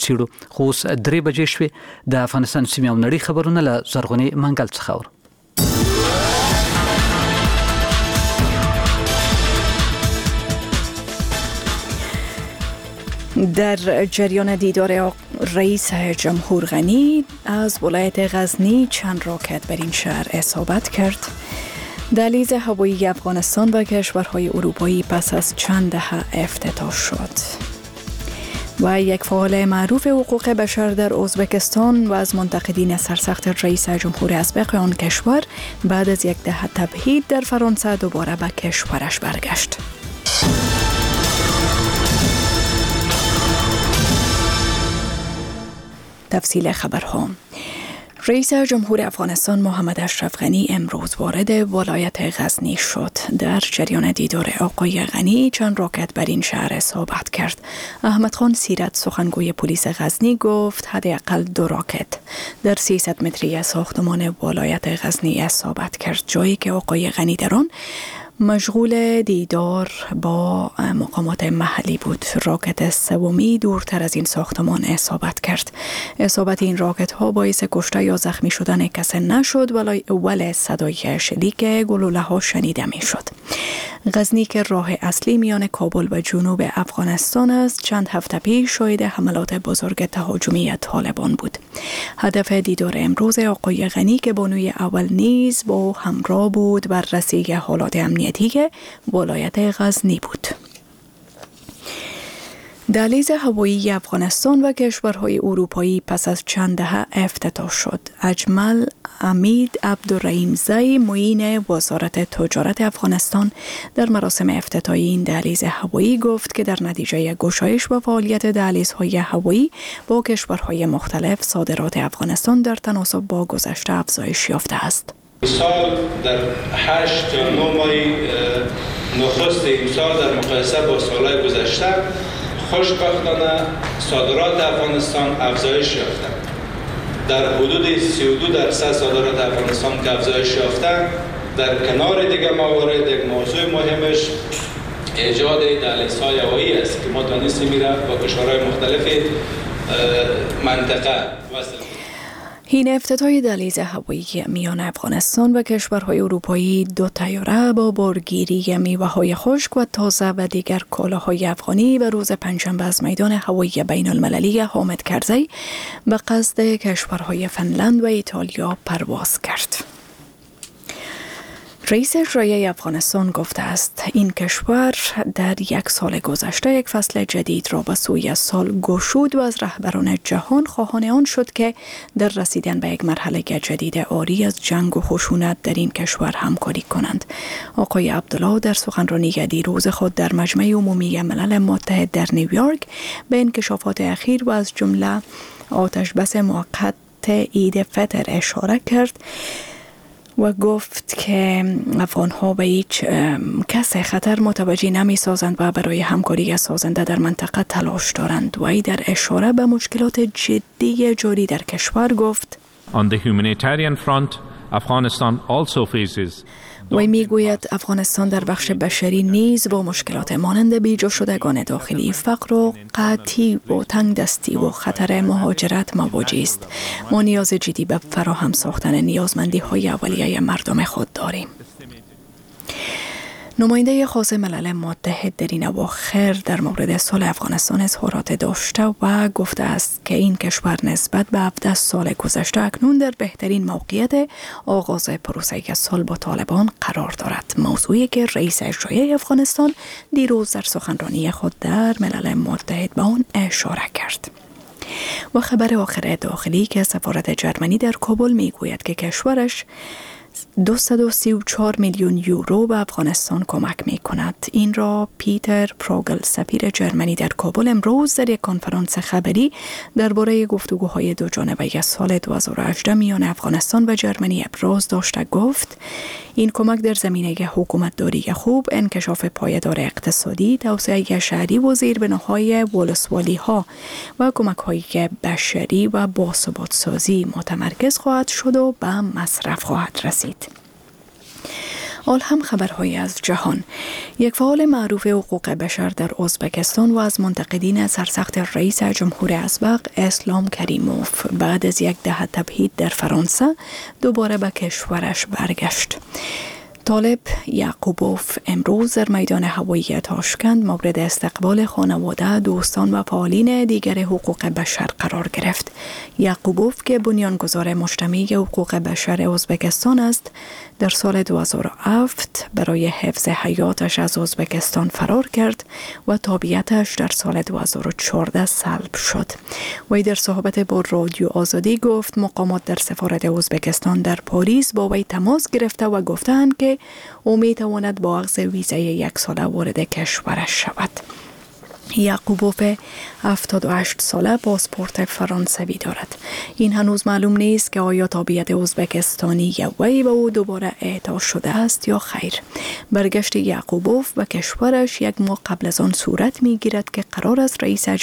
چیړو. خو اوس 3 بجې شوې. د افغانستان سیمې او نړۍ خبرونه له زرغونې منګل څخه اورو. در جریان دیدار رئیس جمهور غنی از ولایت غزنی چند راکت بر این شهر اصابت کرد. دهلیز هوایی افغانستان و کشورهای اروپایی پس از چند دهه افتتاح شد. و یک فعال معروف حقوق بشر در ازبکستان و از منتقدین سرسخت رئیس جمهور اسبق آن کشور بعد از یک دهه تبعید در فرانسه دوباره به کشورش برگشت. تفصیل خبرها. رئیس جمهور افغانستان محمد اشرف غنی امروز وارد ولایت غزنی شد. در جریان دیدار آقای غنی چند راکت بر این شهر اصابت کرد. احمد خان سیرت سخنگوی پلیس غزنی گفت حداقل 2 راکت در 300 متری ساختمان ولایت غزنی اصابت کرد، جایی که آقای غنی در آن مشغول دیدار با مقامات محلی بود. راکت سومی دورتر از این ساختمان اصابت کرد. اصابت این راکت ها باعث کشته یا زخمی شدن کسی نشد، ولی صدای شلیک گلوله ها شنیده می شد. غزنی که راه اصلی میان کابل و جنوب افغانستان است، چند هفته پیش شاهد حملات بزرگ تهاجمی طالبان بود. هدف دیدار امروز آقای غنی که بانوی اول نیز با همراه بود بررسی حالات امنیتی ولایت غزنی بود. دهلیز هوایی افغانستان و کشورهای اروپایی پس از چند دهه افتتاح شد. اجمل امید عبدالرحیم زی معین وزارت تجارت افغانستان در مراسم افتتاحی این دهلیز هوایی گفت که در نتیجه گشایش و فعالیت دهلیزهای هوایی با کشورهای مختلف صادرات افغانستان در تناسب با گذشته افزایش یافته است. سال در 8 تا 9 ماه نخست امسال در مقایسه با سالهای گذشته خوشبختانه صادرات افغانستان افزایش یافته. در حدود 32% صادرات افغانستان که افزایش یافته. در کنار دیگه موارد یک موضوع مهمش ایجاد دهلیزهای هوایی است که ما دانستیم میره با کشورهای مختلف منطقه وصل. این افتتاح دهلیز هوایی میان افغانستان و کشورهای اروپایی 2 طیاره با بارگیری میوه‌های خشک و تازه و دیگر کالاهای افغانی و روز پنجشنبه از میدان هوایی بین المللی حامد کرزی به قصد کشورهای فنلند و ایتالیا پرواز کرد. رئیس اجرایی افغانستان گفته است این کشور در 1 سال گذشته یک فصل جدید را به سوی سال گشود و از رهبران جهان خواهان آن شد که در رسیدن به یک مرحله جدید عاری از جنگ و خشونت در این کشور همکاری کنند. آقای عبدالله در سخنرانی دیروز خود در مجمع عمومی ملل متحد در نیویورک به انکشافات اخیر و از جمله آتش بس موقت عید فطر اشاره کرد و گفت که افغان‌ها به هیچ کس خطر متوجه نمی سازند و برای همکاری سازنده در منطقه تلاش دارند. و ای در اشاره به مشکلات جدی جاری در کشور گفت On the humanitarian front, Afghanistan also faces وی میگوید افغانستان در بخش بشری نیز با مشکلات مانند بیجا شدگان داخلی، فقر و قحطی و تنگ دستی و خطر مهاجرت مواجه است. ما نیاز جدی به فراهم ساختن نیازمندی های اولیه مردم خود داریم. نماینده خاص ملل متحد در این اواخر در مورد صلح افغانستان اظهارات داشته و گفته است که این کشور نسبت به 17 سال گذشته اکنون در بهترین موقعیت آغاز پروسه صلح با طالبان قرار دارد. موضوعی که رئیس اجرایی افغانستان دیروز در سخنرانی خود در ملل متحد به آن اشاره کرد. و خبر آخر داخلی که سفارت جرمنی در کابل میگوید که کشورش 234 میلیون یورو به افغانستان کمک می کند. این را پیتر پروگل سفیر جرمنی در کابل امروز در یک کنفرانس خبری درباره گفتگوهای دو جانبه سال 2018 میان افغانستان و جرمنی ابراز داشته گفت این کمک در زمینه حکومتداری خوب، انکشاف پایدار اقتصادی، توسعه شهری و زیربناهای ولسوالی ها و کمک های بشری و باثبات سازی متمرکز خواهد شد و به مصرف خواهد رسید. حال هم خبرهایی از جهان. یک فعال معروف حقوق بشر در ازبکستان و از منتقدین سرسخت رئیس جمهور اسبق اسلام کریموف بعد از یک دهه تبعید در فرانسه دوباره به کشورش برگشت. طالب یعقوبوف امروز در میدان هوایی تاشکند مورد استقبال خانواده، دوستان و فعالین دیگر حقوق بشر قرار گرفت. یعقوبوف که بنیانگذار مجتمع حقوق بشر ازبکستان است، در سال 2007 برای حفظ حیاتش از ازبکستان فرار کرد و تابعیتش در سال 2014 سلب شد. وی در صحبت با رادیو آزادی گفت مقامات در سفارت ازبکستان در پاریس با وی تماس گرفته و گفتند که او می تواند با اخذ ویزای 1 ساله وارد کشورش شود. یعقوبوف 78 ساله پاسپورت فرانسوی دارد. این هنوز معلوم نیست که آیا تابعیت ازبکستانی وی به او دوباره اعطا شده است یا خیر. برگشت یعقوبوف به کشورش یک ماه قبل از آن صورت می گیرد که قرار است رئیس